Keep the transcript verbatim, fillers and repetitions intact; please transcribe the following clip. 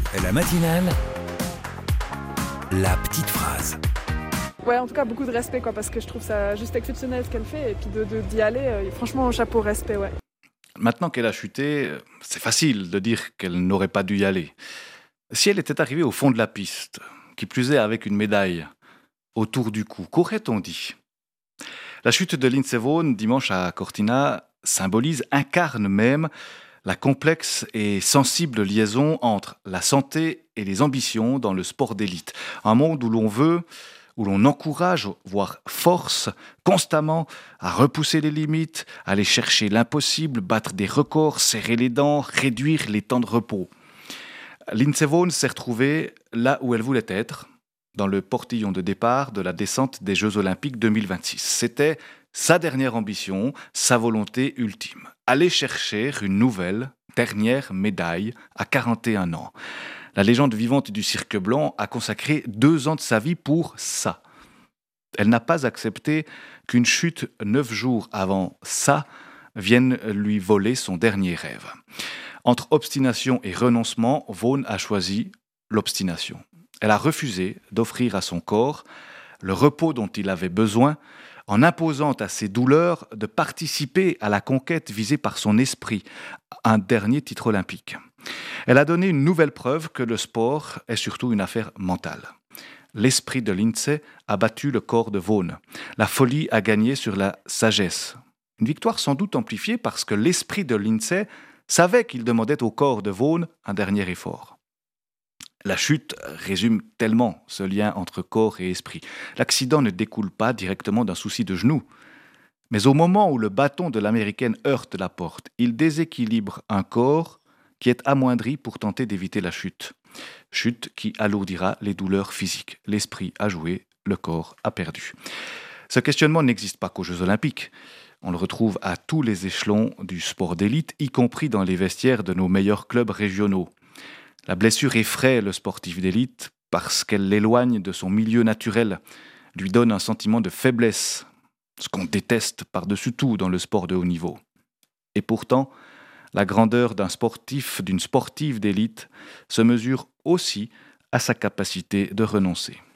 La matinale, la petite phrase. Ouais, en tout cas, beaucoup de respect, quoi, parce que je trouve ça juste exceptionnel ce qu'elle fait. Et puis de, de- d'y aller, euh, franchement, chapeau, respect, ouais. Maintenant qu'elle a chuté, c'est facile de dire qu'elle n'aurait pas dû y aller. Si elle était arrivée au fond de la piste, qui plus est avec une médaille autour du cou, qu'aurait-on dit? La chute de Lindsey Vonn dimanche à Cortina symbolise, incarne même la complexe et sensible liaison entre la santé et les ambitions dans le sport d'élite. Un monde où l'on veut, où l'on encourage, voire force constamment à repousser les limites, aller chercher l'impossible, battre des records, serrer les dents, réduire les temps de repos. Lindsey Vonn s'est retrouvée là où elle voulait être, dans le portillon de départ de la descente des Jeux Olympiques deux mille vingt-six. C'était sa dernière ambition, sa volonté ultime. Aller chercher une nouvelle, dernière médaille à quarante et un ans. La légende vivante du cirque blanc a consacré deux ans de sa vie pour ça. Elle n'a pas accepté qu'une chute neuf jours avant ça vienne lui voler son dernier rêve. Entre obstination et renoncement, Vonn a choisi l'obstination. Elle a refusé d'offrir à son corps le repos dont il avait besoin, en imposant à ses douleurs de participer à la conquête visée par son esprit, un dernier titre olympique. Elle a donné une nouvelle preuve que le sport est surtout une affaire mentale. L'esprit de Lindsey a battu le corps de Vonn. La folie a gagné sur la sagesse. Une victoire sans doute amplifiée parce que l'esprit de Lindsey savait qu'il demandait au corps de Vonn un dernier effort. La chute résume tellement ce lien entre corps et esprit. L'accident ne découle pas directement d'un souci de genou. Mais au moment où le bâton de l'américaine heurte la porte, il déséquilibre un corps qui est amoindri pour tenter d'éviter la chute. Chute qui alourdira les douleurs physiques. L'esprit a joué, le corps a perdu. Ce questionnement n'existe pas qu'aux Jeux Olympiques. On le retrouve à tous les échelons du sport d'élite, y compris dans les vestiaires de nos meilleurs clubs régionaux. La blessure effraie le sportif d'élite parce qu'elle l'éloigne de son milieu naturel, lui donne un sentiment de faiblesse, ce qu'on déteste par-dessus tout dans le sport de haut niveau. Et pourtant, la grandeur d'un sportif, d'une sportive d'élite, se mesure aussi à sa capacité de renoncer.